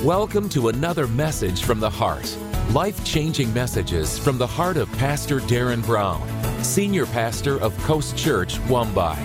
Welcome to another message from the heart. Life-changing messages from the heart of Pastor Darren Brown, Senior Pastor of Coast Church, Wambai.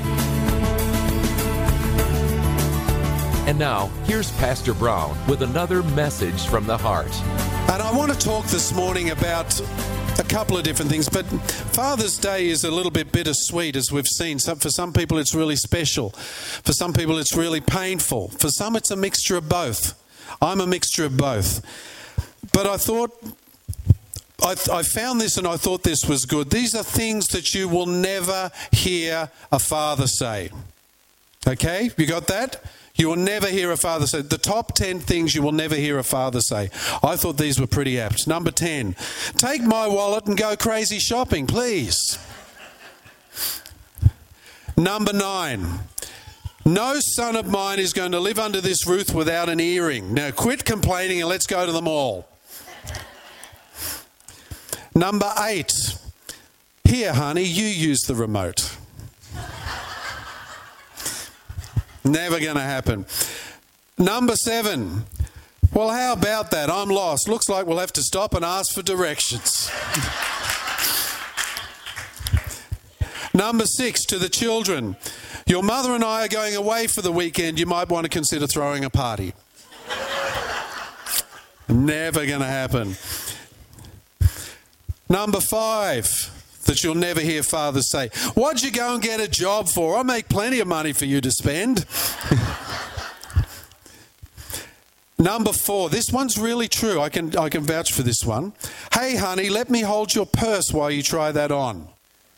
And now, here's Pastor Brown with another message from the heart. And I want to talk this morning about a couple of different things, but Father's Day is a little bit bittersweet, as we've seen. For some people, it's really special. For some people, it's really painful. For some, it's a mixture of both. I'm a mixture of both. But I thought, I found this and I thought this was good. These are things that you will never hear a father say. Okay? You got that? You will never hear a father say. The top 10 things you will never hear a father say. I thought these were pretty apt. Number 10, take my wallet and go crazy shopping, please. Number 9, no son of mine is going to live under this roof without an earring. Now quit complaining and let's go to the mall. Number 8, here honey, you use the remote. Never going to happen. Number 7, well, how about that? I'm lost. Looks like we'll have to stop and ask for directions. Number 6, to the children, your mother and I are going away for the weekend. You might want to consider throwing a party. Never going to happen. Number 5, that you'll never hear fathers say, what'd you go and get a job for? I make plenty of money for you to spend. Number 4, this one's really true. I can vouch for this one. Hey, honey, let me hold your purse while you try that on.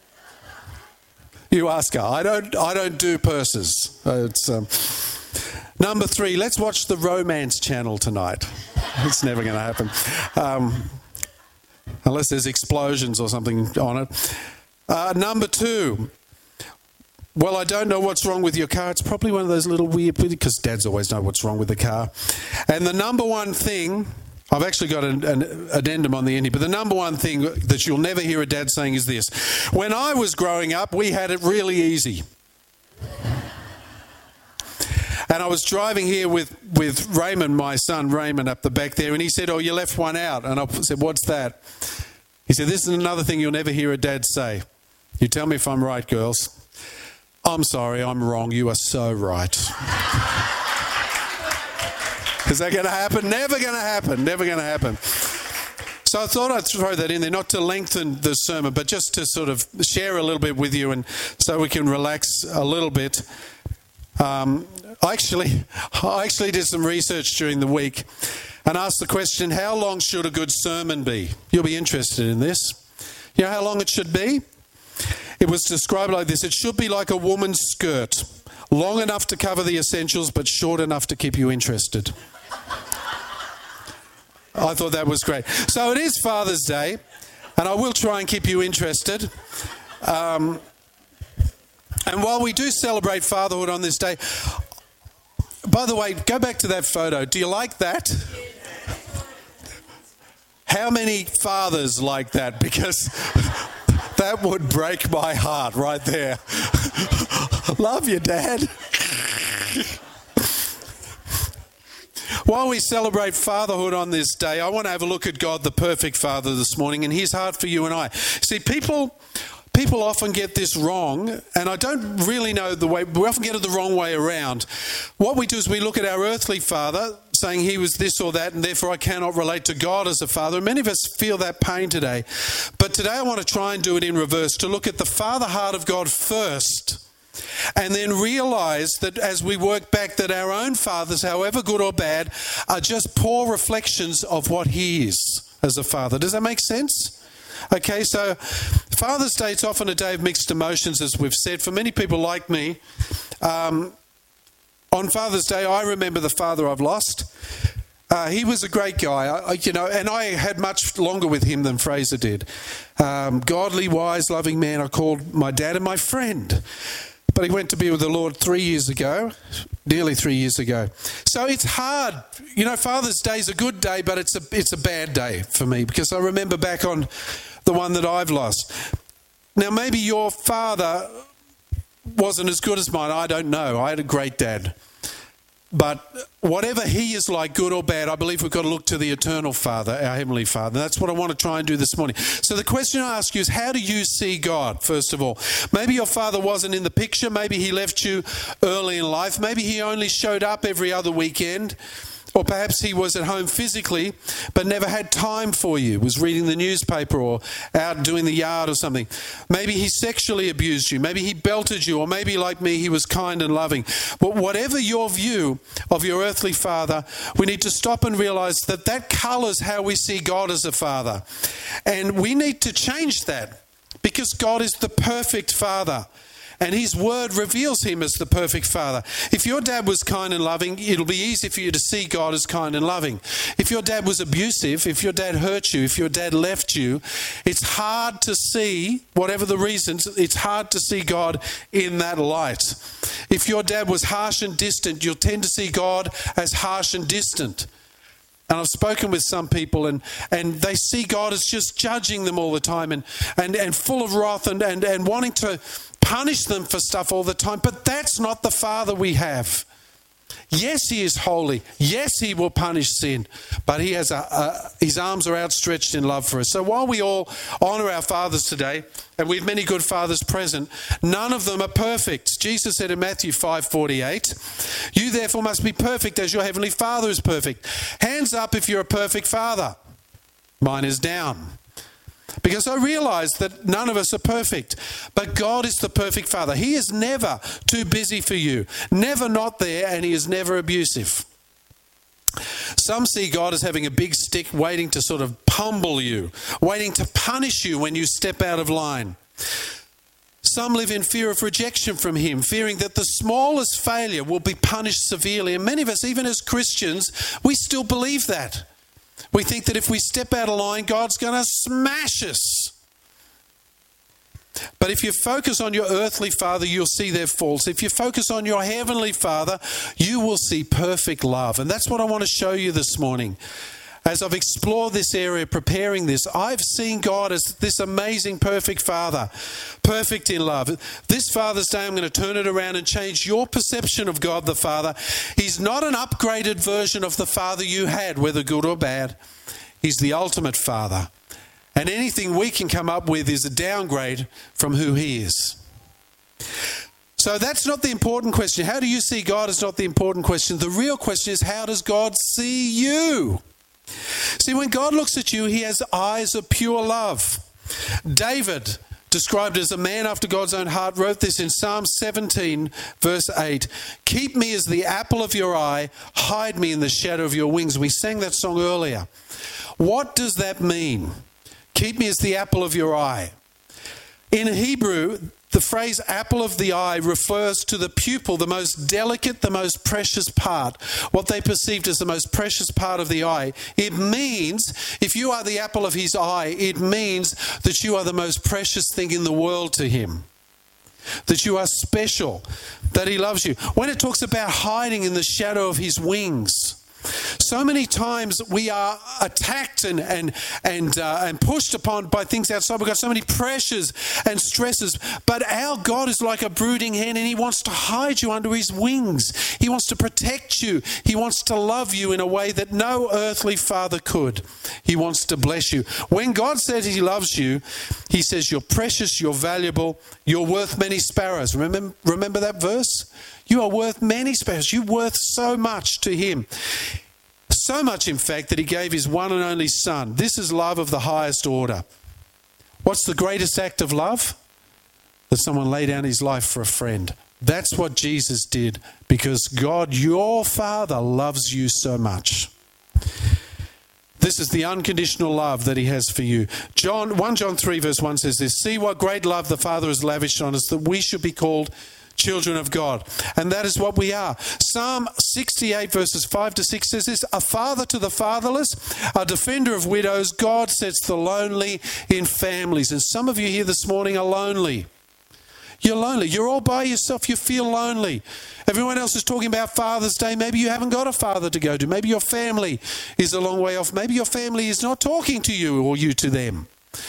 You ask her. I don't do purses. Number 3, let's watch the Romance Channel tonight. It's never going to happen. Unless there's explosions or something on it. Number 2, well, I don't know what's wrong with your car. It's probably one of those little weird, because dads always know what's wrong with the car. And the number one thing, I've actually got an addendum on the end here, but the number one thing that you'll never hear a dad saying is this. When I was growing up, we had it really easy. And I was driving here with Raymond, my son Raymond, up the back there, and he said, oh, you left one out. And I said, what's that? He said, this is another thing you'll never hear a dad say. You tell me if I'm right, girls. I'm sorry, I'm wrong. You are so right. Is that going to happen? Never going to happen. Never going to happen. So I thought I'd throw that in there, not to lengthen the sermon, but just to sort of share a little bit with you and so we can relax a little bit. I actually did some research during the week and asked the question, how long should a good sermon be? You'll be interested in this. You know how long it should be? It was described like this. It should be like a woman's skirt, long enough to cover the essentials, but short enough to keep you interested. I thought that was great. So it is Father's Day, and I will try and keep you interested. And while we do celebrate fatherhood on this day, by the way, go back to that photo. Do you like that? How many fathers like that? Because that would break my heart right there. Love you, Dad. While we celebrate fatherhood on this day, I want to have a look at God, the perfect Father, this morning, and His heart for you and I. See, people often get this wrong, and I don't really know the way. We often get it the wrong way around. What we do is we look at our earthly father, saying he was this or that, and therefore I cannot relate to God as a father. And many of us feel that pain today. But today I want to try and do it in reverse, to look at the father heart of God first, and then realize that as we work back that our own fathers, however good or bad, are just poor reflections of what He is as a father. Does that make sense? Okay, so Father's Day, it's often a day of mixed emotions, as we've said. For many people like me, on Father's Day, I remember the father I've lost. He was a great guy, and I had much longer with him than Fraser did. Godly, wise, loving man. I called my dad and my friend. But he went to be with the Lord 3 years ago, nearly 3 years ago. So it's hard. Father's Day is a good day, but it's a bad day for me, because I remember back on the one that I've lost. Now, maybe your father wasn't as good as mine. I don't know. I had a great dad. But whatever he is like, good or bad, I believe we've got to look to the eternal Father, our Heavenly Father. That's what I want to try and do this morning. So the question I ask you is, how do you see God, first of all? Maybe your father wasn't in the picture. Maybe he left you early in life. Maybe he only showed up every other weekend. Or perhaps he was at home physically, but never had time for you, was reading the newspaper or out doing the yard or something. Maybe he sexually abused you. Maybe he belted you. Or maybe, like me, he was kind and loving. But whatever your view of your earthly father, we need to stop and realize that that colors how we see God as a father. And we need to change that, because God is the perfect father. And his word reveals him as the perfect father. If your dad was kind and loving, it'll be easy for you to see God as kind and loving. If your dad was abusive, if your dad hurt you, if your dad left you, it's hard to see, whatever the reasons, it's hard to see God in that light. If your dad was harsh and distant, you'll tend to see God as harsh and distant. And I've spoken with some people and they see God as just judging them all the time and full of wrath and wanting to punish them for stuff all the time. But that's not the Father we have. Yes, he is holy. Yes, he will punish sin. But he has his arms are outstretched in love for us. So while we all honour our fathers today, and we have many good fathers present, none of them are perfect. Jesus said in Matthew 5:48, "You therefore must be perfect as your heavenly Father is perfect." Hands up if you're a perfect father. Mine is down. Because I realize that none of us are perfect. But God is the perfect Father. He is never too busy for you, never not there, and he is never abusive. Some see God as having a big stick waiting to sort of humble you, waiting to punish you when you step out of line. Some live in fear of rejection from him, fearing that the smallest failure will be punished severely. And many of us, even as Christians, we still believe that. We think that if we step out of line, God's going to smash us. But if you focus on your earthly father, you'll see their faults. If you focus on your heavenly Father, you will see perfect love. And that's what I want to show you this morning. As I've explored this area, preparing this, I've seen God as this amazing, perfect Father, perfect in love. This Father's Day, I'm going to turn it around and change your perception of God the Father. He's not an upgraded version of the Father you had, whether good or bad. He's the ultimate Father. And anything we can come up with is a downgrade from who he is. So that's not the important question. How do you see God is not the important question. The real question is, how does God see you? See, when God looks at you, he has eyes of pure love. David, described as a man after God's own heart, wrote this in Psalm 17, verse 8. "Keep me as the apple of your eye, hide me in the shadow of your wings." We sang that song earlier. What does that mean? Keep me as the apple of your eye. In Hebrew, the phrase apple of the eye refers to the pupil, the most delicate, the most precious part, what they perceived as the most precious part of the eye. It means, if you are the apple of his eye, it means that you are the most precious thing in the world to him. That you are special, that he loves you. When it talks about hiding in the shadow of his wings, so many times we are attacked and pushed upon by things outside. We've got so many pressures and stresses. But our God is like a brooding hen, and he wants to hide you under his wings. He wants to protect you. He wants to love you in a way that no earthly father could. He wants to bless you. When God says he loves you, he says you're precious, you're valuable, you're worth many sparrows. Remember that verse? You are worth many sparrows. You're worth so much to him. So much, in fact, that he gave his one and only Son. This is love of the highest order. What's the greatest act of love? That someone lay down his life for a friend. That's what Jesus did, because God, your Father, loves you so much. This is the unconditional love that he has for you. 1 John 3 verse 1 says this: "See what great love the Father has lavished on us, that we should be called children of God." And that is what we are. Psalm 68 verses 5 to 6 says this: "A father to the fatherless, a defender of widows, God sets the lonely in families." And some of you here this morning are lonely. You're lonely. You're all by yourself. You feel lonely. Everyone else is talking about Father's Day. Maybe you haven't got a father to go to. Maybe your family is a long way off. Maybe your family is not talking to you or you to them.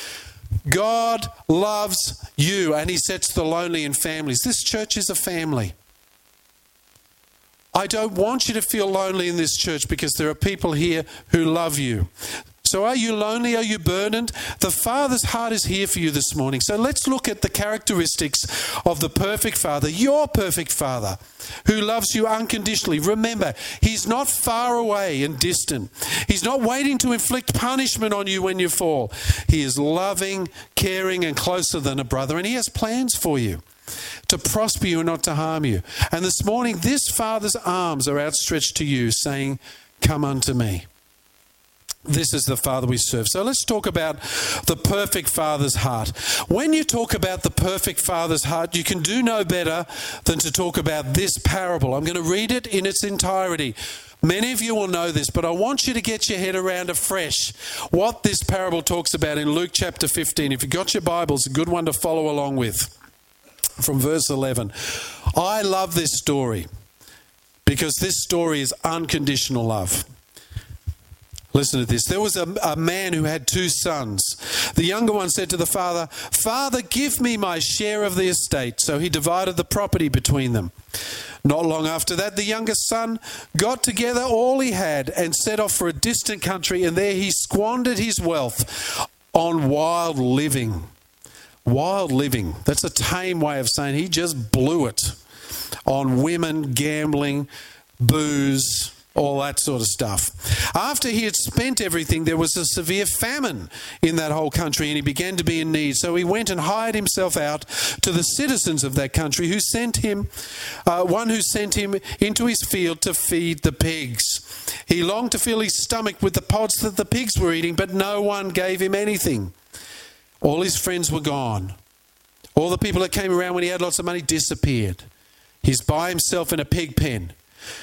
God loves you, and he sets the lonely in families. This church is a family. I don't want you to feel lonely in this church because there are people here who love you. So are you lonely? Are you burdened? The Father's heart is here for you this morning. So let's look at the characteristics of the perfect Father, your perfect Father, who loves you unconditionally. Remember, He's not far away and distant. He's not waiting to inflict punishment on you when you fall. He is loving, caring, and closer than a brother, and He has plans for you to prosper you and not to harm you. And this morning, this Father's arms are outstretched to you, saying, "Come unto me." This is the Father we serve. So let's talk about the perfect Father's heart. When you talk about the perfect Father's heart, you can do no better than to talk about this parable. I'm going to read it in its entirety. Many of you will know this, but I want you to get your head around afresh what this parable talks about in Luke chapter 15. If you've got your Bibles, a good one to follow along with. From verse 11. I love this story because this story is unconditional love. Listen to this. There was a man who had 2 sons. The younger one said to the father, "Father, give me my share of the estate." So he divided the property between them. Not long after that, the younger son got together all he had and set off for a distant country, and there he squandered his wealth on wild living. Wild living. That's a tame way of saying he just blew it on women, gambling, booze, all that sort of stuff. After he had spent everything, there was a severe famine in that whole country, and he began to be in need. So he went and hired himself out to the citizens of that country, who sent him into his field to feed the pigs. He longed to fill his stomach with the pods that the pigs were eating, but no one gave him anything. All his friends were gone. All the people that came around when he had lots of money disappeared. He's by himself in a pig pen.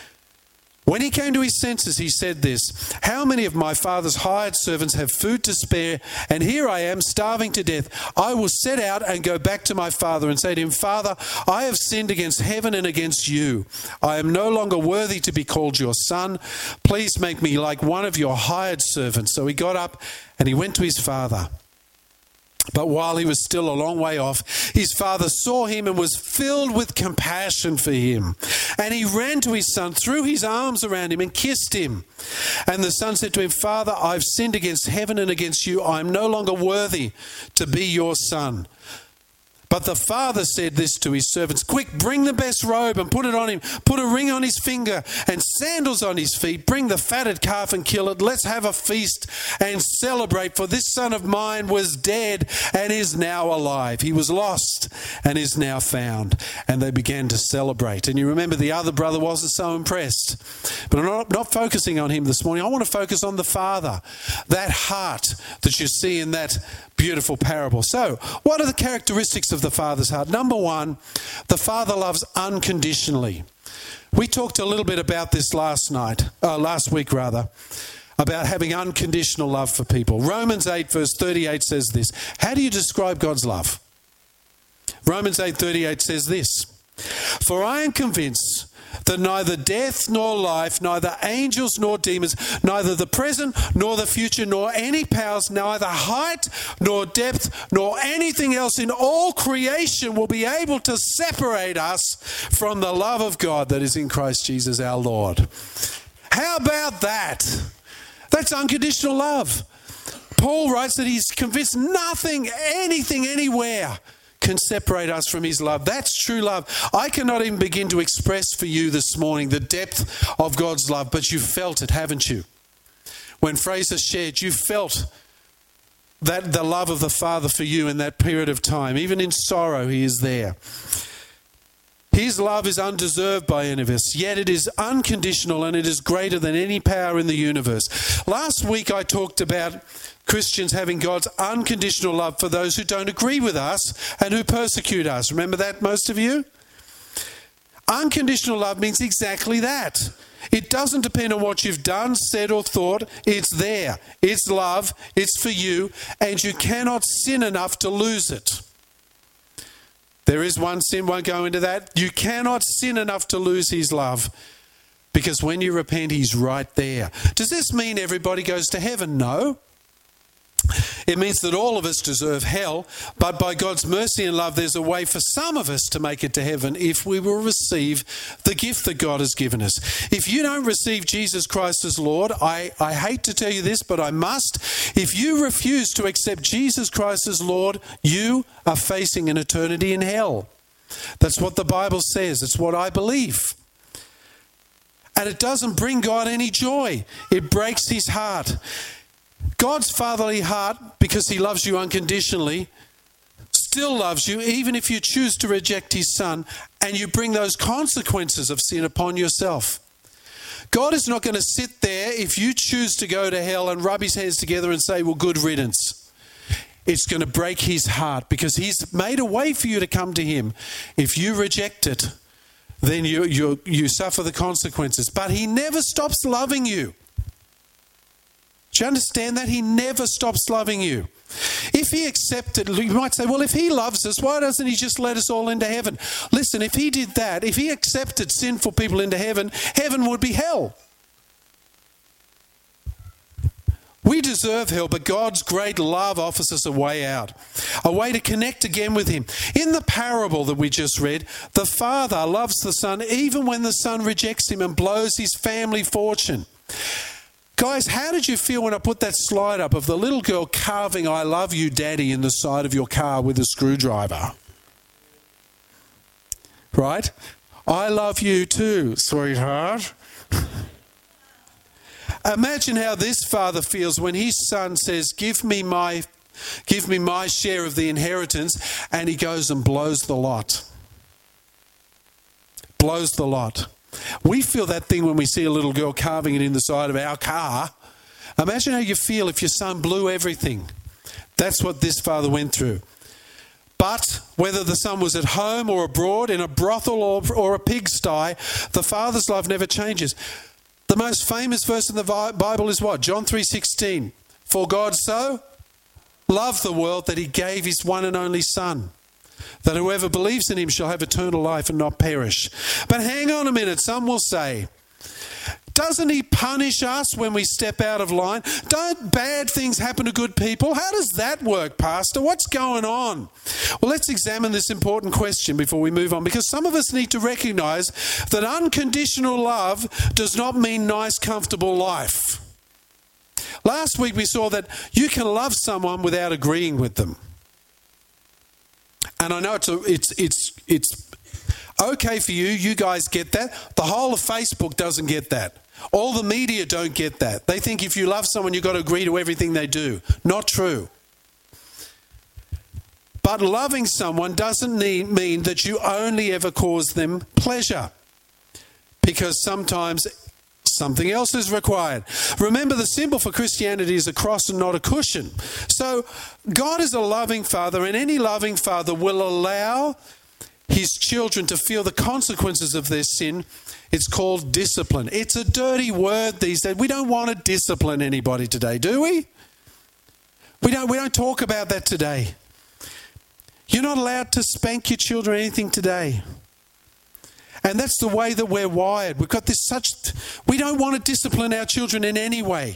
When he came to his senses, he said this, "How many of my father's hired servants have food to spare, and here I am starving to death? I will set out and go back to my father and say to him, 'Father, I have sinned against heaven and against you. I am no longer worthy to be called your son. Please make me like one of your hired servants.' So he got up and he went to his father. But while he was still a long way off, his father saw him and was filled with compassion for him. And he ran to his son, threw his arms around him and kissed him. And the son said to him, 'Father, I've sinned against heaven and against you. I am no longer worthy to be your son.' But the father said this to his servants, 'Quick, bring the best robe and put it on him. Put a ring on his finger and sandals on his feet. Bring the fatted calf and kill it. Let's have a feast and celebrate. For this son of mine was dead and is now alive. He was lost and is now found.' And they began to celebrate." And you remember the other brother wasn't so impressed. But I'm not focusing on him this morning. I want to focus on the Father, that heart that you see in that beautiful parable. So, what are the characteristics of the Father's heart? Number one, the Father loves unconditionally. We talked a little bit about this last week, about having unconditional love for people. Romans 8 verse 38 says this. How do you describe God's love? Romans 8:38 says this, "For I am convinced that neither death nor life, neither angels nor demons, neither the present nor the future, nor any powers, neither height nor depth, nor anything else in all creation will be able to separate us from the love of God that is in Christ Jesus our Lord." How about that? That's unconditional love. Paul writes that he's convinced nothing, anything, anywhere can separate us from his love. That's true love. I cannot even begin to express for you this morning the depth of God's love, but you felt it, haven't you? When Fraser shared, you felt that the love of the Father for you in that period of time. Even in sorrow, he is there. His love is undeserved by any of us, yet it is unconditional and it is greater than any power in the universe. Last week I talked about Christians having God's unconditional love for those who don't agree with us and who persecute us. Remember that, most of you? Unconditional love means exactly that. It doesn't depend on what you've done, said or thought. It's there. It's love. It's for you. And you cannot sin enough to lose it. There is one sin, won't go into that. You cannot sin enough to lose his love. Because when you repent, he's right there. Does this mean everybody goes to heaven? No. It means that all of us deserve hell, but by God's mercy and love, there's a way for some of us to make it to heaven if we will receive the gift that God has given us. If you don't receive Jesus Christ as Lord, I hate to tell you this, but I must. If you refuse to accept Jesus Christ as Lord, you are facing an eternity in hell. That's what the Bible says. It's what I believe. And it doesn't bring God any joy. It breaks his heart. God's fatherly heart, because he loves you unconditionally, still loves you even if you choose to reject his son and you bring those consequences of sin upon yourself. God is not going to sit there if you choose to go to hell and rub his hands together and say, well, good riddance. It's going to break his heart because he's made a way for you to come to him. If you reject it, then you suffer the consequences. But he never stops loving you. Do you understand that? He never stops loving you. If he accepted, you might say, well, if he loves us, why doesn't he just let us all into heaven? Listen, if he did that, if he accepted sinful people into heaven, heaven would be hell. We deserve hell, but God's great love offers us a way out, a way to connect again with him. In the parable that we just read, the father loves the son even when the son rejects him and blows his family fortune. Guys, how did you feel when I put that slide up of the little girl carving "I love you, Daddy" in the side of your car with a screwdriver? Right? I love you too, sweetheart. Imagine how this father feels when his son says, give me my share of the inheritance, and he goes and blows the lot. Blows the lot. We feel that thing when we see a little girl carving it in the side of our car. Imagine how you feel if your son blew everything. That's what this father went through. But whether the son was at home or abroad, in a brothel or a pigsty, the father's love never changes. The most famous verse in the Bible is what? John 3:16. For God so loved the world that he gave his one and only son, that whoever believes in him shall have eternal life and not perish. But hang on a minute, some will say, doesn't he punish us when we step out of line? Don't bad things happen to good people? How does that work, Pastor? What's going on? Well, let's examine this important question before we move on, because some of us need to recognize that unconditional love does not mean nice, comfortable life. Last week we saw that you can love someone without agreeing with them. And I know it's okay for you. You guys get that. The whole of Facebook doesn't get that. All the media don't get that. They think if you love someone, you've got to agree to everything they do. Not true. But loving someone doesn't mean that you only ever cause them pleasure, because sometimes something else is required. Remember, the symbol for Christianity is a cross and not a cushion. So God is a loving father, and any loving father will allow his children to feel the consequences of their sin. It's called discipline. It's a dirty word these days. We don't want to discipline anybody today, do we? We don't talk about that today. You're not allowed to spank your children or anything today. And that's the way that we're wired. We've got this we don't want to discipline our children in any way.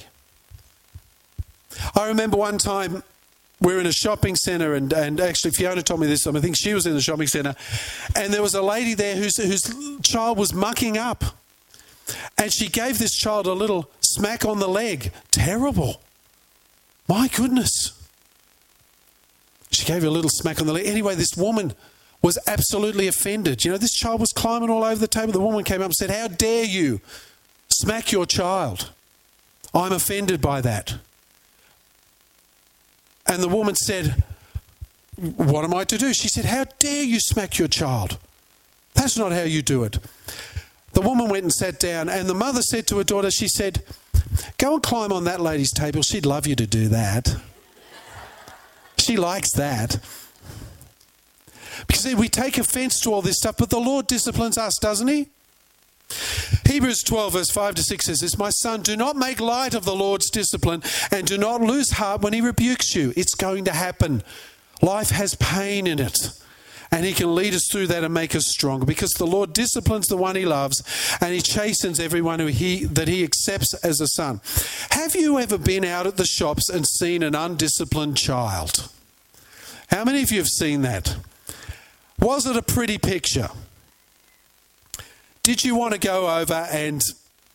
I remember one time we were in a shopping centre, and actually Fiona told me this time. I think she was in the shopping centre, and there was a lady there whose child was mucking up, and she gave this child a little smack on the leg. Terrible. My goodness. She gave her a little smack on the leg. Anyway, this woman was absolutely offended. You know, this child was climbing all over the table. The woman came up and said, how dare you smack your child? I'm offended by that. And the woman said, what am I to do? She said, how dare you smack your child? That's not how you do it. The woman went and sat down, and the mother said to her daughter, she said, go and climb on that lady's table. She'd love you to do that. She likes that. Because we take offense to all this stuff, but the Lord disciplines us, doesn't he? Hebrews 12 verse 5 to 6 says this, my son, do not make light of the Lord's discipline, and do not lose heart when he rebukes you. It's going to happen. Life has pain in it. And he can lead us through that and make us stronger, because the Lord disciplines the one he loves and he chastens everyone that he accepts as a son. Have you ever been out at the shops and seen an undisciplined child? How many of you have seen that? Was it a pretty picture? Did you want to go over and...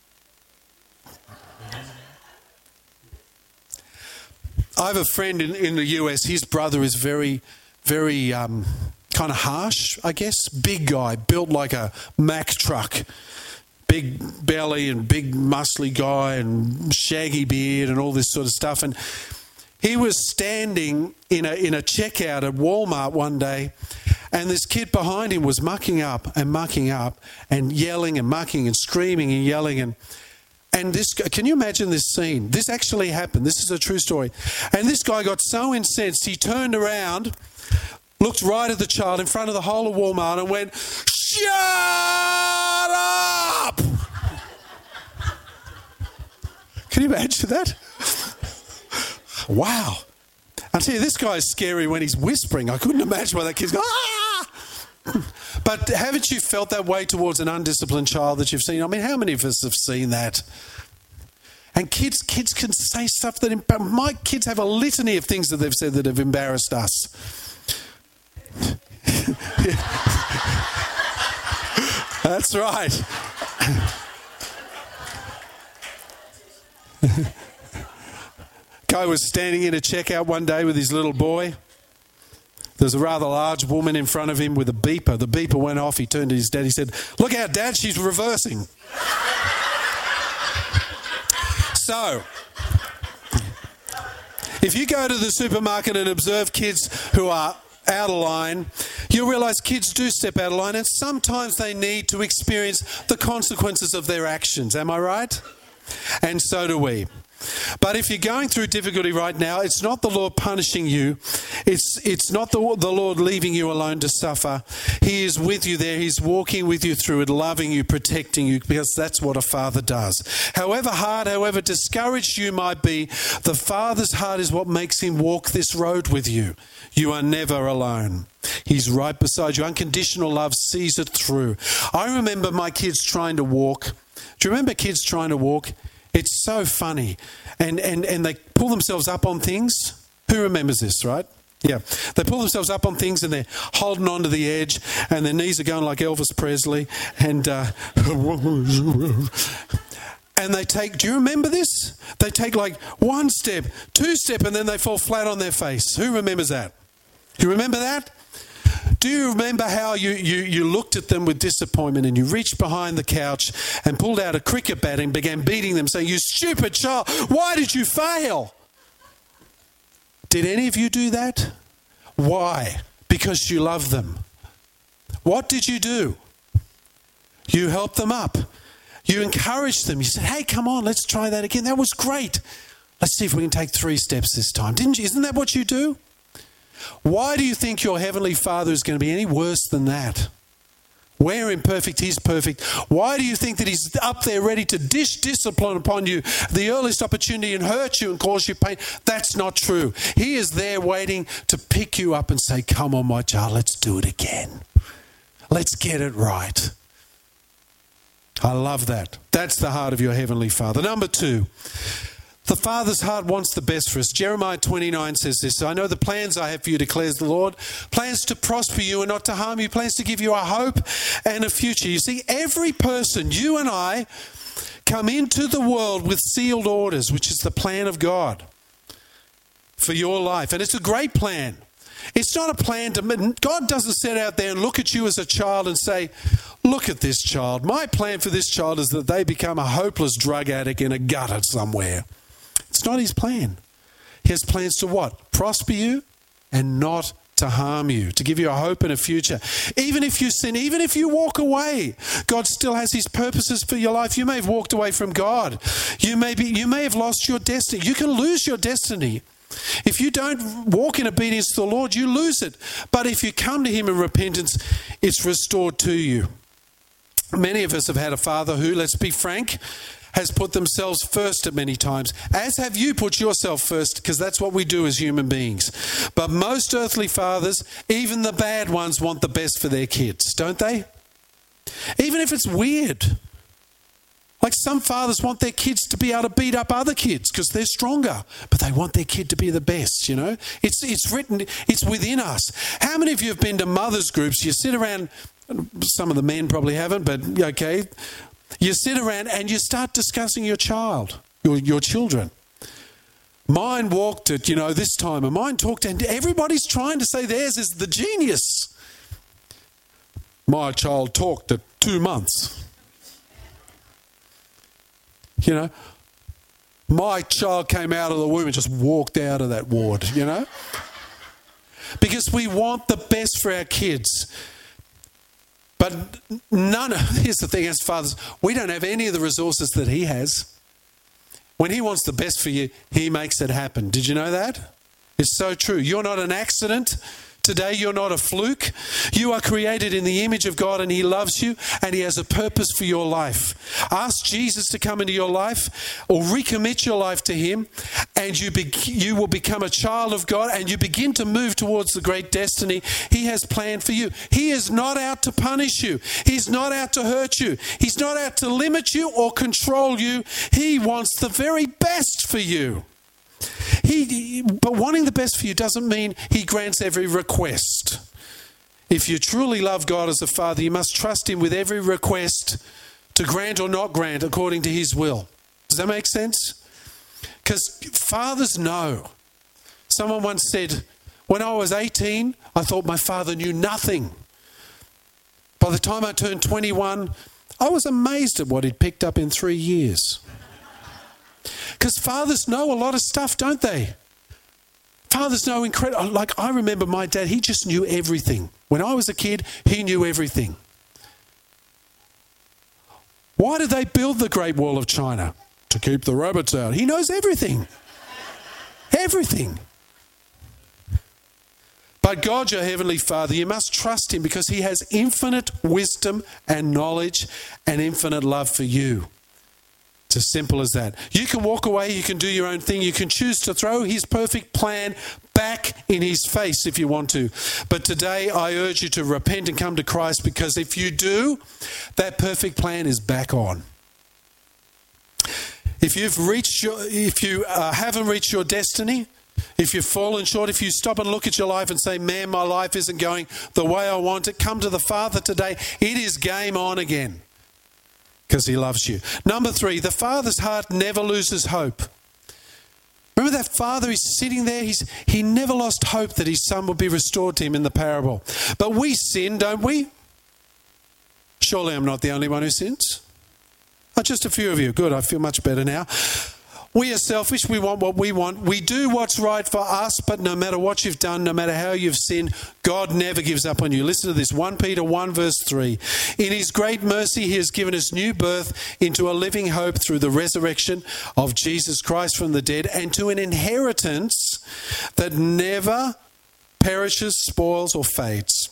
I have a friend in the US. His brother is very kind of harsh, I guess. Big guy, built like a Mack truck. Big belly and big muscly guy and shaggy beard and all this sort of stuff. And he was standing in a checkout at Walmart one day, and this kid behind him was mucking up and yelling and mucking and screaming and yelling. And this, can you imagine this scene? This actually happened. This is a true story. And this guy got so incensed, he turned around, looked right at the child in front of the whole of Walmart and went, "Shut up!" Can you imagine that? Wow. I'll tell you, this guy is scary when he's whispering. I couldn't imagine why that kid's going, "Ah!" But haven't you felt that way towards an undisciplined child that you've seen? I mean, how many of us have seen that? And kids can say stuff that... My kids have a litany of things that they've said that have embarrassed us. That's right. Guy was standing in a checkout one day with his little boy. There's a rather large woman in front of him with a beeper. The beeper went off. He turned to his dad. He said, "Look out, Dad, she's reversing." So, if you go to the supermarket and observe kids who are out of line, you'll realise kids do step out of line, and sometimes they need to experience the consequences of their actions. Am I right? And so do we. But if you're going through difficulty right now, it's not the Lord punishing you. It's not the Lord leaving you alone to suffer. He is with you there. He's walking with you through it, loving you, protecting you, because that's what a father does. However hard, however discouraged you might be, the Father's heart is what makes him walk this road with you. You are never alone. He's right beside you. Unconditional love sees it through. I remember my kids trying to walk. Do you remember kids trying to walk? It's so funny. And they pull themselves up on things. Who remembers this, right? Yeah. They pull themselves up on things and they're holding on to the edge and their knees are going like Elvis Presley. And and they take, do you remember this? They take like 1 step, 2 steps, and then they fall flat on their face. Who remembers that? You remember that? Do you remember how you looked at them with disappointment and you reached behind the couch and pulled out a cricket bat and began beating them, saying, "You stupid child, why did you fail?" Did any of you do that? Why? Because you love them. What did you do? You helped them up. You encouraged them. You said, "Hey, come on, let's try that again. That was great. Let's see if we can take 3 steps this time." Didn't you? Isn't that what you do? Why do you think your Heavenly Father is going to be any worse than that? We're imperfect, He's perfect. Why do you think that He's up there ready to dish discipline upon you the earliest opportunity and hurt you and cause you pain? That's not true. He is there waiting to pick you up and say, "Come on, my child, let's do it again. Let's get it right." I love that. That's the heart of your Heavenly Father. Number 2. The Father's heart wants the best for us. Jeremiah 29 says this, "I know the plans I have for you, declares the Lord. Plans to prosper you and not to harm you. Plans to give you a hope and a future." You see, every person, you and I, come into the world with sealed orders, which is the plan of God for your life. And it's a great plan. It's not a plan to... God doesn't sit out there and look at you as a child and say, "Look at this child. My plan for this child is that they become a hopeless drug addict in a gutter somewhere." It's not His plan. He has plans to what? Prosper you and not to harm you, to give you a hope and a future. Even if you sin, even if you walk away, God still has His purposes for your life. You may have walked away from God. You may have lost your destiny. You can lose your destiny. If you don't walk in obedience to the Lord, you lose it. But if you come to Him in repentance, it's restored to you. Many of us have had a father who, let's be frank, has put themselves first at many times, as have you put yourself first, because that's what we do as human beings. But most earthly fathers, even the bad ones, want the best for their kids, don't they? Even if it's weird. Like some fathers want their kids to be able to beat up other kids because they're stronger, but they want their kid to be the best, you know? It's written, it's within us. How many of you have been to mothers' groups? You sit around, some of the men probably haven't, but okay. You sit around and you start discussing your child, your children. Mine walked at, this time, and mine talked, and everybody's trying to say theirs is the genius. My child talked at 2 months. My child came out of the womb and just walked out of that ward, Because we want the best for our kids. But here's the thing, as fathers, we don't have any of the resources that he has. When he wants the best for you, he makes it happen. Did you know that? It's so true. You're not an accident. Today, you're not a fluke. You are created in the image of God, and he loves you, and he has a purpose for your life. Ask Jesus to come into your life, or recommit your life to him, and you will become a child of God, and you begin to move towards the great destiny he has planned for you. He is not out to punish you. He's not out to hurt you. He's not out to limit you or control you. He wants the very best for you. But wanting the best for you doesn't mean he grants every request. If you truly love God as a father, you must trust him with every request to grant or not grant according to his will. Does that make sense? Because fathers know. Someone once said, when I was 18, I thought my father knew nothing. By the time I turned 21, I was amazed at what he'd picked up in 3 years. Because fathers know a lot of stuff, don't they? Fathers know incredible. Like I remember my dad, he just knew everything. When I was a kid, he knew everything. Why did they build the Great Wall of China? To keep the rabbits out. He knows everything. Everything. But God, your heavenly Father, you must trust him because he has infinite wisdom and knowledge and infinite love for you. It's as simple as that. You can walk away, you can do your own thing, you can choose to throw his perfect plan back in his face if you want to. But today I urge you to repent and come to Christ, because if you do, that perfect plan is back on. If you haven't reached your destiny, if you've fallen short, if you stop and look at your life and say, man, my life isn't going the way I want it, come to the Father today. It is game on again. Because he loves you. Number 3, the father's heart never loses hope. Remember that father is sitting there, he never lost hope that his son would be restored to him in the parable. But we sin, don't we? Surely I'm not the only one who sins. Oh, just a few of you. Good, I feel much better now. We are selfish, we want what we want. We do what's right for us, but no matter what you've done, no matter how you've sinned, God never gives up on you. Listen to this, 1 Peter 1 verse 3. In his great mercy, he has given us new birth into a living hope through the resurrection of Jesus Christ from the dead, and to an inheritance that never perishes, spoils, or fades.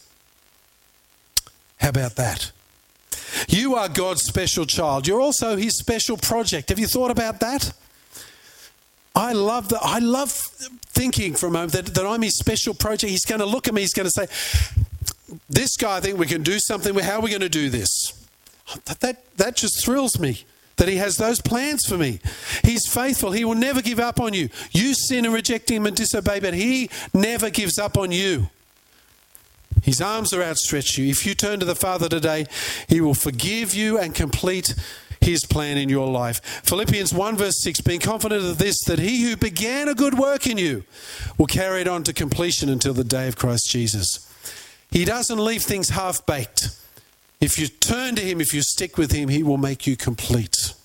How about that? You are God's special child. You're also his special project. Have you thought about that? I love thinking for a moment that I'm his special project. He's going to look at me, he's going to say, this guy, I think we can do something with. How are we going to do this? That just thrills me, that he has those plans for me. He's faithful. He will never give up on you. You sin and reject him and disobey, but he never gives up on you. His arms are outstretched to you. If you turn to the Father today, he will forgive you and complete his plan in your life. Philippians 1 verse 6, being confident of this, that he who began a good work in you will carry it on to completion until the day of Christ Jesus. He doesn't leave things half-baked. If you turn to him, if you stick with him, he will make you complete.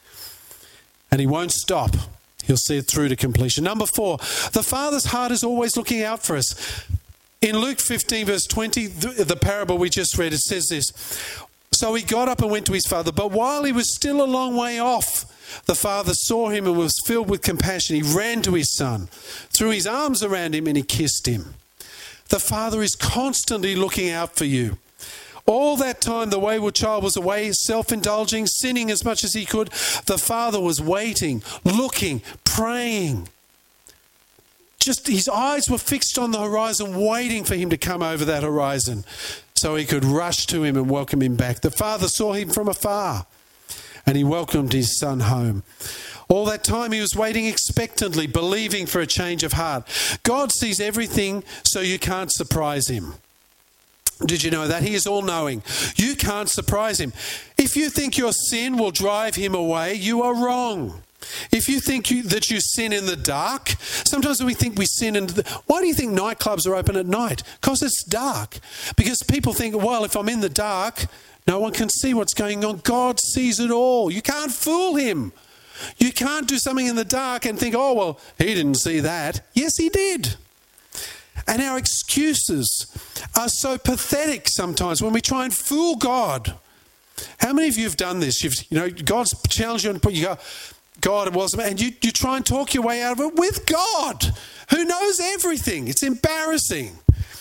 And he won't stop. He'll see it through to completion. Number 4, the Father's heart is always looking out for us. In Luke 15 verse 20, the parable we just read, it says this. So he got up and went to his father, but while he was still a long way off, the father saw him and was filled with compassion. He ran to his son, threw his arms around him, and he kissed him. The Father is constantly looking out for you. All that time, the wayward child was away, self-indulging, sinning as much as he could. The father was waiting, looking, praying. Just his eyes were fixed on the horizon, waiting for him to come over that horizon so he could rush to him and welcome him back. The father saw him from afar and he welcomed his son home. All that time he was waiting expectantly, believing for a change of heart. God sees everything, so you can't surprise him. Did you know that? He is all-knowing. You can't surprise him. If you think your sin will drive him away, you are wrong. If you think that you sin in the dark, sometimes we think we sin in the... Why do you think nightclubs are open at night? Because it's dark. Because people think, well, if I'm in the dark, no one can see what's going on. God sees it all. You can't fool him. You can't do something in the dark and think, oh, well, he didn't see that. Yes, he did. And our excuses are so pathetic sometimes when we try and fool God. How many of you have done this? God's challenged you and you go, God, it wasn't, and you try and talk your way out of it with God, who knows everything. It's embarrassing.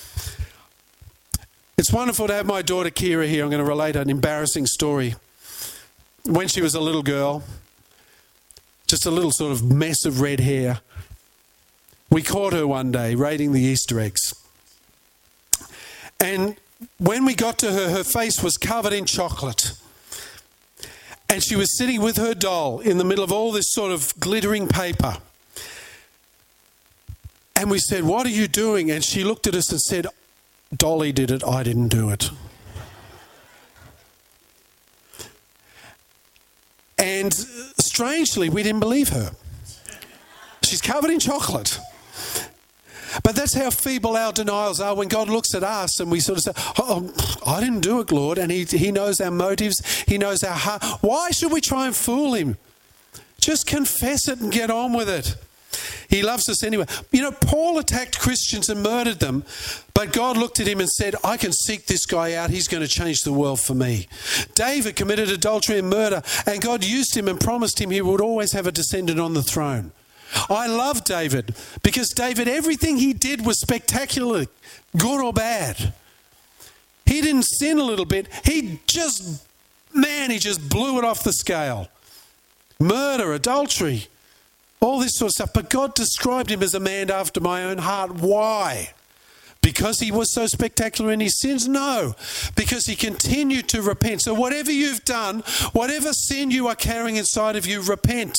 It's wonderful to have my daughter Kira here. I'm going to relate an embarrassing story. When she was a little girl, just a little sort of mess of red hair, we caught her one day raiding the Easter eggs. And when we got to her, her face was covered in chocolate. And she was sitting with her doll in the middle of all this sort of glittering paper. And we said, what are you doing? And she looked at us and said, Dolly did it, I didn't do it. And strangely, we didn't believe her. She's covered in chocolate. But that's how feeble our denials are when God looks at us and we sort of say, oh, I didn't do it, Lord. And he knows our motives. He knows our heart. Why should we try and fool him? Just confess it and get on with it. He loves us anyway. Paul attacked Christians and murdered them, but God looked at him and said, I can seek this guy out. He's going to change the world for me. David committed adultery and murder, and God used him and promised him he would always have a descendant on the throne. I love David because David, everything he did was spectacular, good or bad. He didn't sin a little bit. He just blew it off the scale. Murder, adultery, all this sort of stuff. But God described him as a man after my own heart. Why? Because he was so spectacular in his sins? No, because he continued to repent. So whatever you've done, whatever sin you are carrying inside of you, repent.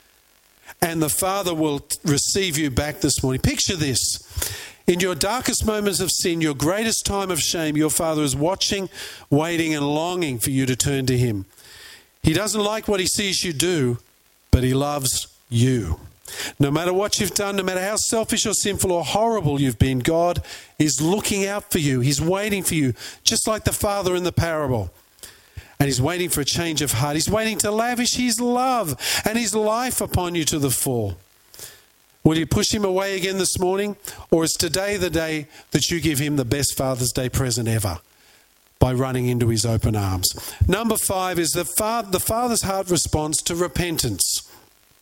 And the Father will receive you back this morning. Picture this. In your darkest moments of sin, your greatest time of shame, your Father is watching, waiting and longing for you to turn to him. He doesn't like what he sees you do, but he loves you. No matter what you've done, no matter how selfish or sinful or horrible you've been, God is looking out for you. He's waiting for you, just like the father in the parable. And he's waiting for a change of heart. He's waiting to lavish his love and his life upon you to the full. Will you push him away again this morning? Or is today the day that you give him the best Father's Day present ever? By running into his open arms. Number 5 is the Father's heart responds to repentance.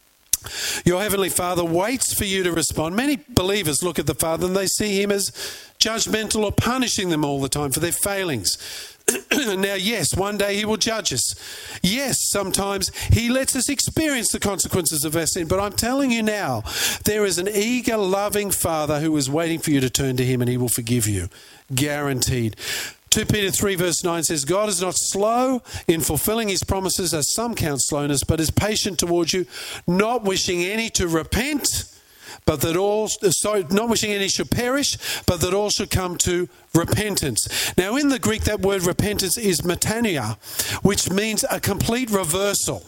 Your Heavenly Father waits for you to respond. Many believers look at the Father and they see him as judgmental or punishing them all the time for their failings. Now, yes, one day he will judge us. Yes, sometimes he lets us experience the consequences of our sin. But I'm telling you now, there is an eager, loving Father who is waiting for you to turn to him and he will forgive you. Guaranteed. 2 Peter 3 verse 9 says, God is not slow in fulfilling his promises, as some count slowness, but is patient towards you, not wishing any to repent, but that all, not wishing any should perish, but that all should come to repentance. Now in the Greek, that word repentance is metanoia, which means a complete reversal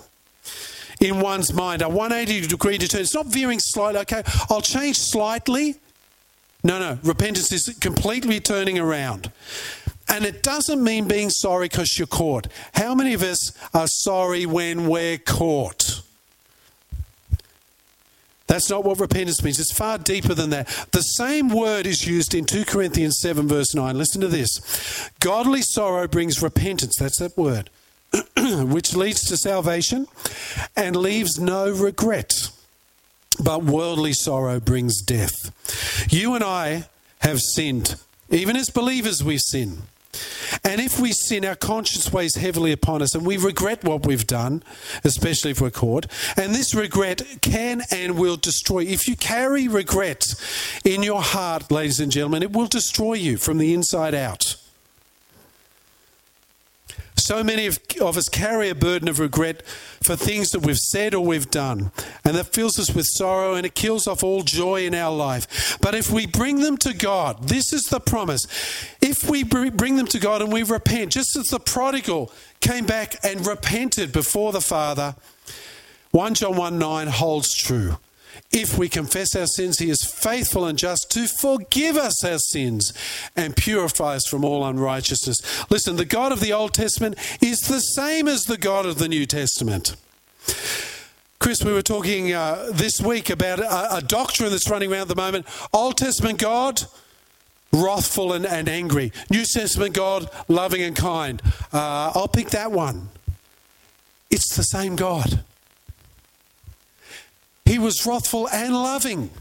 in one's mind, a 180-degree turn. It's not veering slightly, okay, I'll change slightly. No, repentance is completely turning around. And it doesn't mean being sorry because you're caught. How many of us are sorry when we're caught? That's not what repentance means. It's far deeper than that. The same word is used in 2 Corinthians 7 verse 9. Listen to this. Godly sorrow brings repentance. That's that word. Which leads to salvation and leaves no regret. But worldly sorrow brings death. You and I have sinned. Even as believers we sin. And if we sin, our conscience weighs heavily upon us and we regret what we've done, especially if we're caught. And this regret can and will destroy. If you carry regret in your heart, ladies and gentlemen, it will destroy you from the inside out. So many of us carry a burden of regret for things that we've said or we've done, and that fills us with sorrow and it kills off all joy in our life. But if we bring them to God, this is the promise. If we bring them to God and we repent, just as the prodigal came back and repented before the Father, 1 John 1:9 holds true. If we confess our sins, he is faithful and just to forgive us our sins and purify us from all unrighteousness. Listen, the God of the Old Testament is the same as the God of the New Testament. Chris, we were talking this week about a doctrine that's running around at the moment. Old Testament God, wrathful and angry. New Testament God, loving and kind. I'll pick that one. It's the same God. He was wrathful and loving.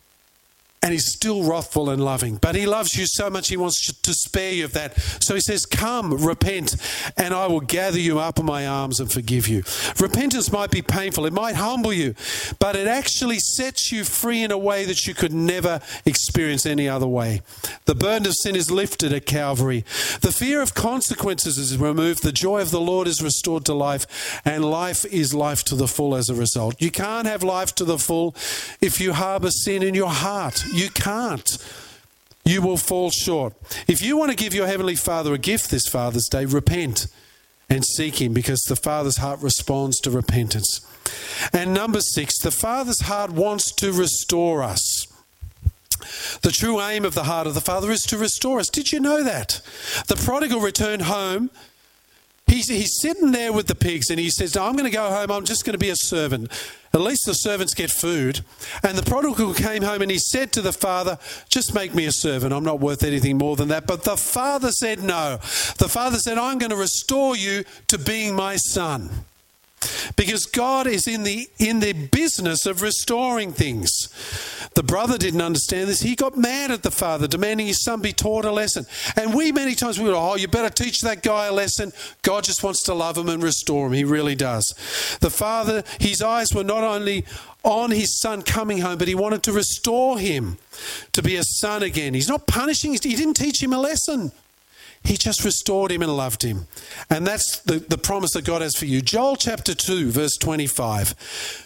And he's still wrathful and loving. But he loves you so much he wants to spare you of that. So he says, come, repent, and I will gather you up in my arms and forgive you. Repentance might be painful. It might humble you. But it actually sets you free in a way that you could never experience any other way. The burden of sin is lifted at Calvary. The fear of consequences is removed. The joy of the Lord is restored to life. And life is life to the full as a result. You can't have life to the full if you harbour sin in your heart. You can't. You will fall short. If you want to give your Heavenly Father a gift this Father's Day, repent and seek Him, because the Father's heart responds to repentance. And number 6, the Father's heart wants to restore us. The true aim of the heart of the Father is to restore us. Did you know that? The prodigal returned home. He's sitting there with the pigs and he says, no, I'm going to go home. I'm just going to be a servant. At least the servants get food. And the prodigal came home and he said to the father, just make me a servant. I'm not worth anything more than that. But the father said no. The father said, I'm going to restore you to being my son. Because God is in the business of restoring things. The brother didn't understand this. He got mad at the father, demanding his son be taught a lesson. And we many times we go, oh, you better teach that guy a lesson. God just wants to love him and restore him. He really does. The father, his eyes were not only on his son coming home, but he wanted to restore him to be a son again. He's not punishing. He didn't teach him a lesson. He just restored him and loved him. And that's the promise that God has for you. Joel chapter 2, verse 25.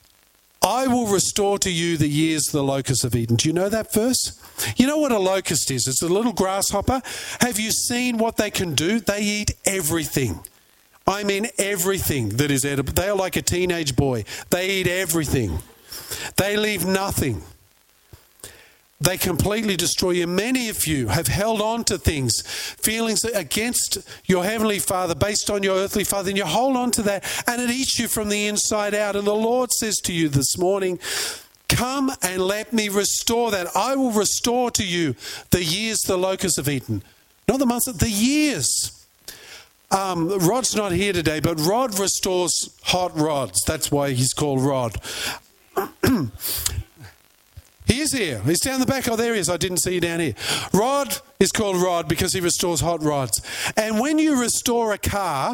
I will restore to you the years of the locusts of Eden. Do you know that verse? You know what a locust is? It's a little grasshopper. Have you seen what they can do? They eat everything. I mean everything that is edible. They are like a teenage boy. They eat everything. They leave nothing. They completely destroy you. Many of you have held on to things, feelings against your Heavenly Father based on your earthly father, and you hold on to that and it eats you from the inside out. And the Lord says to you this morning, come and let me restore that. I will restore to you the years the locusts have eaten. Not the months, the years. Rod's not here today, but Rod restores hot rods. That's why he's called Rod. He is here. He's down the back. Oh, there he is. I didn't see you down here. Rod is called Rod because he restores hot rods. And when you restore a car,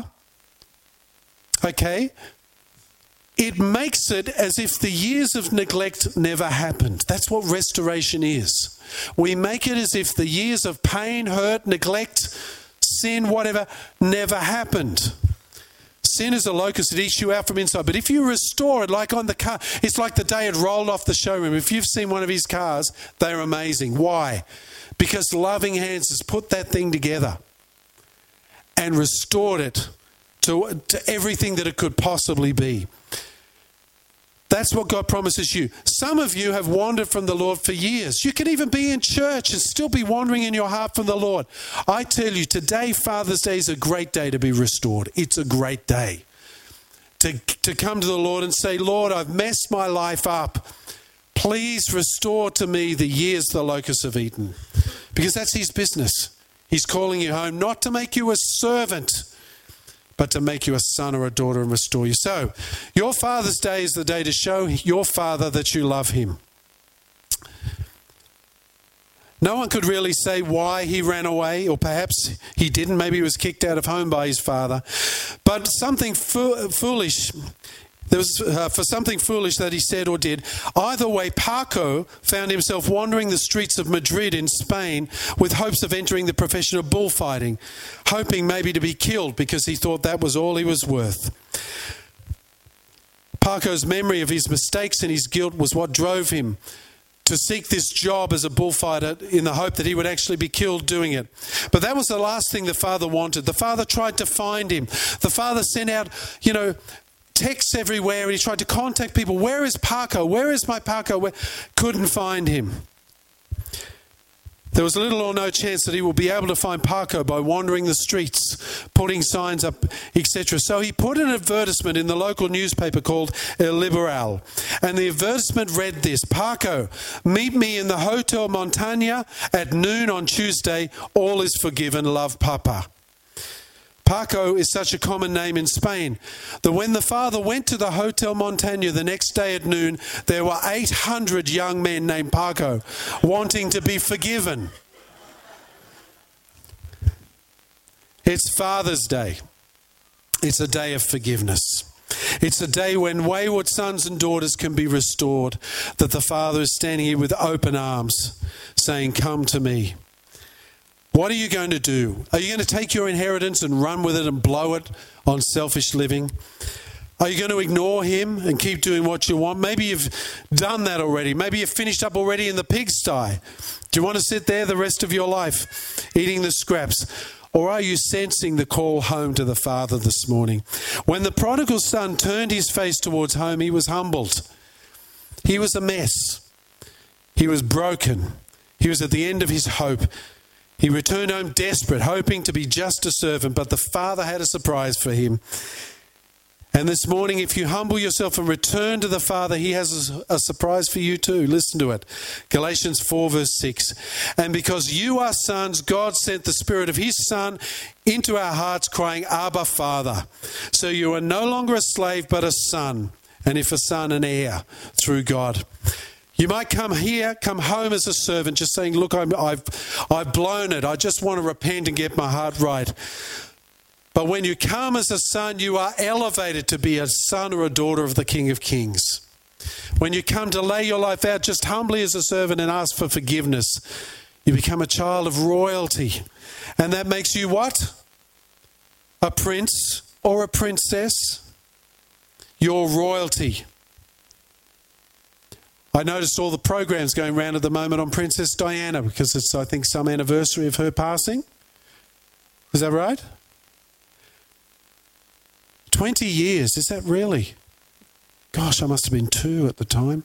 okay, it makes it as if the years of neglect never happened. That's what restoration is. We make it as if the years of pain, hurt, neglect, sin, whatever, never happened. Sin is a locust that eats you out from inside. But if you restore it, like on the car, it's like the day it rolled off the showroom. If you've seen one of his cars, they're amazing. Why? Because loving hands has put that thing together and restored it to everything that it could possibly be. That's what God promises you. Some of you have wandered from the Lord for years. You can even be in church and still be wandering in your heart from the Lord. I tell you, today, Father's Day, is a great day to be restored. It's a great day to come to the Lord and say, Lord, I've messed my life up. Please restore to me the years the locusts have eaten. Because that's His business. He's calling you home, not to make you a servant, but to make you a son or a daughter and restore you. So, your Father's Day is the day to show your Father that you love Him. No one could really say why he ran away, or perhaps he didn't. Maybe he was kicked out of home by his father. But something foolish, there was for something foolish that he said or did. Either way, Paco found himself wandering the streets of Madrid in Spain with hopes of entering the profession of bullfighting, hoping maybe to be killed because he thought that was all he was worth. Paco's memory of his mistakes and his guilt was what drove him to seek this job as a bullfighter in the hope that he would actually be killed doing it. But that was the last thing the father wanted. The father tried to find him. The father sent out, texts everywhere, and he tried to contact people. Where is Paco? Where is my Paco? Couldn't find him. There was little or no chance that he would be able to find Paco by wandering the streets, putting signs up, etc. So he put an advertisement in the local newspaper called El Liberal. And the advertisement read this: Paco, meet me in the Hotel Montaña at noon on Tuesday. All is forgiven. Love, Papa. Paco is such a common name in Spain that when the father went to the Hotel Montaña the next day at noon, there were 800 young men named Paco wanting to be forgiven. It's Father's Day. It's a day of forgiveness. It's a day when wayward sons and daughters can be restored, that the Father is standing here with open arms saying, come to me. What are you going to do? Are you going to take your inheritance and run with it and blow it on selfish living? Are you going to ignore him and keep doing what you want? Maybe you've done that already. Maybe you've finished up already in the pigsty. Do you want to sit there the rest of your life eating the scraps? Or are you sensing the call home to the Father this morning? When the prodigal son turned his face towards home, he was humbled. He was a mess. He was broken. He was at the end of his hope. He returned home desperate, hoping to be just a servant, but the Father had a surprise for him. And this morning, if you humble yourself and return to the Father, he has a surprise for you too. Listen to it. Galatians 4 verse 6. And because you are sons, God sent the Spirit of his Son into our hearts, crying, Abba, Father. So you are no longer a slave, but a son. And if a son, an heir through God. You might come home as a servant, just saying, look, I've blown it. I just want to repent and get my heart right. But when you come as a son, you are elevated to be a son or a daughter of the King of Kings. When you come to lay your life out just humbly as a servant and ask for forgiveness, you become a child of royalty. And that makes you what? A prince or a princess? You're royalty. I noticed all the programs going around at the moment on Princess Diana because it's, I think, some anniversary of her passing. Is that right? 20 years, is that really? Gosh, I must have been 2 at the time.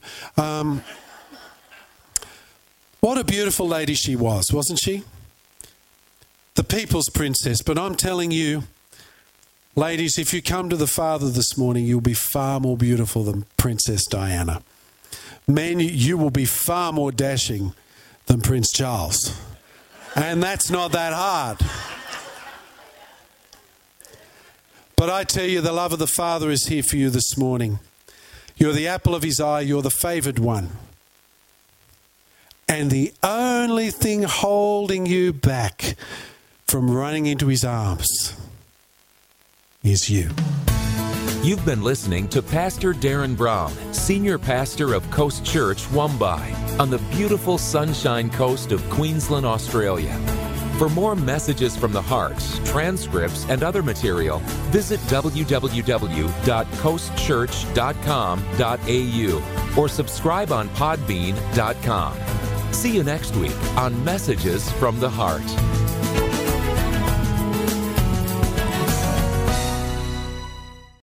What a beautiful lady she was, wasn't she? The people's princess. But I'm telling you, ladies, if you come to the Father this morning, you'll be far more beautiful than Princess Diana. Men, you will be far more dashing than Prince Charles. And that's not that hard. But I tell you, the love of the Father is here for you this morning. You're the apple of his eye. You're the favored one. And the only thing holding you back from running into his arms is you. You've been listening to Pastor Darren Brown, Senior Pastor of Coast Church, Wumbai, on the beautiful Sunshine Coast of Queensland, Australia. For more messages from the heart, transcripts, and other material, visit www.coastchurch.com.au or subscribe on podbean.com. See you next week on Messages from the Heart.